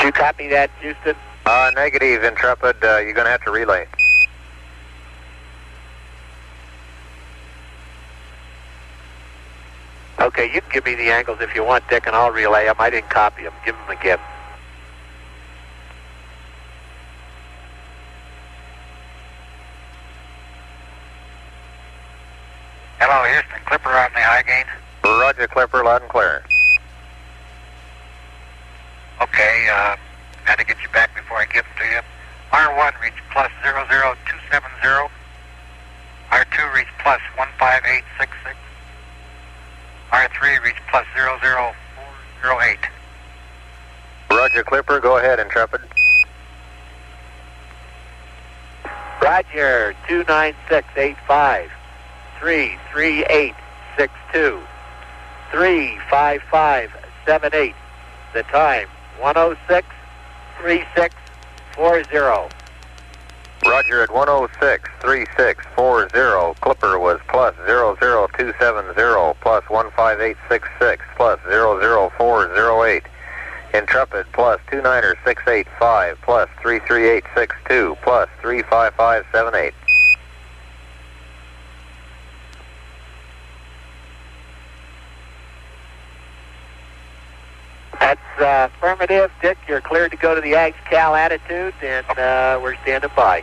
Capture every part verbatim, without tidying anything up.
you copy that, Houston? Uh, negative, Intrepid. Uh, you're going to have to relay. Okay, you can give me the angles if you want, Dick, and I'll relay them. I didn't copy them. Give them again. Hello, Houston. Clipper on the high gain. Roger, Clipper, loud and clear. Okay, uh, had to get you back before I give them to you. R one reach plus zero zero two seven zero. R two reach plus one five eight six six. R three reach plus zero zero four zero eight. Roger, Clipper, go ahead, Intrepid. Roger, two nine six eight five, three three eight six two, three five five seven eight. The time, one oh six three six four zero. Roger, at one oh six three six four zero, Clipper was plus zero zero two seven zero, plus one five eight six six, plus zero zero four zero eight. Intrepid, plus two niner six eight five, plus three three eight six two, plus three five five seven eight. That's uh, affirmative. Dick, you're cleared to go to the AgsCal attitude, and uh, we're standing by.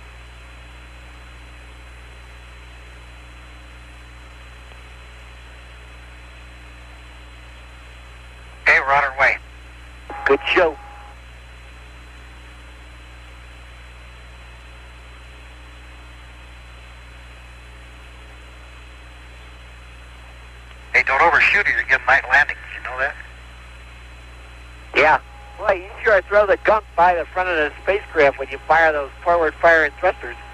Okay, we're on our way. Good show. Hey, don't overshoot it. You're getting night landings. You know that? Yeah. Boy, you sure throw the gunk by the front of the spacecraft when you fire those forward firing thrusters.